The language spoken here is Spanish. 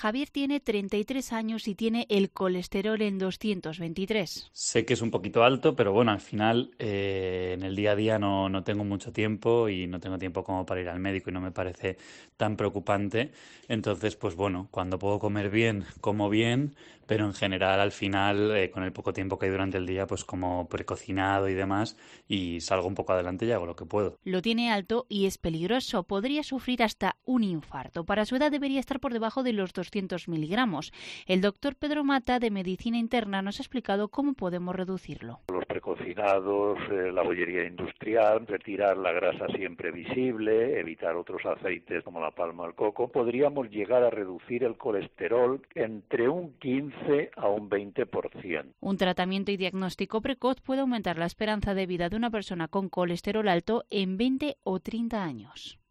Javier tiene 33 años y tiene el colesterol en 223. Sé que es un poquito alto, pero bueno, al final en el día a día no tengo mucho tiempo y no tengo tiempo como para ir al médico y no me parece tan preocupante. Entonces, pues bueno, cuando puedo comer bien, como bien, pero en general al final, con el poco tiempo que hay durante el día, pues como precocinado y demás y salgo un poco adelante y hago lo que puedo. Lo tiene alto y es peligroso. Podría sufrir hasta un infarto. Para su edad debería estar por debajo de los 200 miligramos. El doctor Pedro Mata, de Medicina Interna, nos ha explicado cómo podemos reducirlo. Los precocinados, la bollería industrial, retirar la grasa siempre visible, evitar otros aceites como la palma del coco. Podríamos llegar a reducir el colesterol entre un 15 a un 20%. Un tratamiento y diagnóstico precoz puede aumentar la esperanza de vida de una persona con colesterol alto en 20 o 30 años.